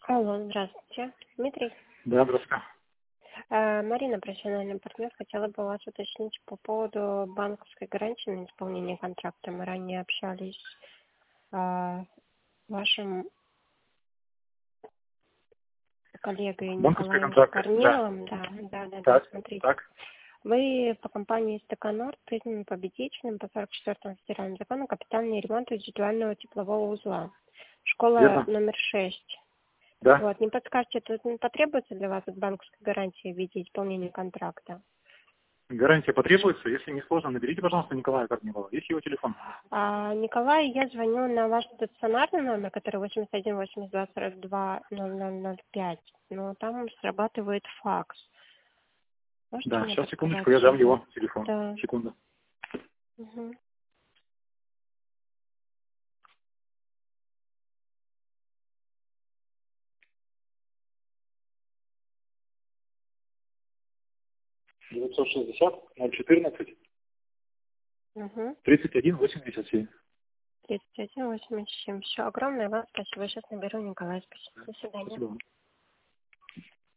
Алло, здравствуйте. Дмитрий. Да, здравствуйте. Марина, профессиональный партнер, хотела бы вас уточнить по поводу банковской гарантии на исполнение контракта. Мы ранее общались с вашим коллегой Банковский Николаем контракт, да. Корниловым. Да, Так, смотрите. так. Вы по компании «Стаканор» признаны победителем по 44-му федеральному закону капитальный ремонт индивидуального теплового узла. Школа Верно? номер 6. Да. Вот, не подскажете, тут не потребуется для вас от банковской гарантии в виде исполнения контракта? Гарантия потребуется. Если не сложно, наберите, пожалуйста, Николая Корнилова. Есть его телефон. Николай, я звоню на ваш стационарный номер, который 81 82 42 0005, но там срабатывает факс. Можете Да, мне сейчас, подсказать? секундочку, я дам его телефон. Да. Секунду. Угу. 960-014 Угу. 31-87. 31 87. Все, огромное вам спасибо. Сейчас наберу Николая. Спасибо. До свидания. Спасибо вам.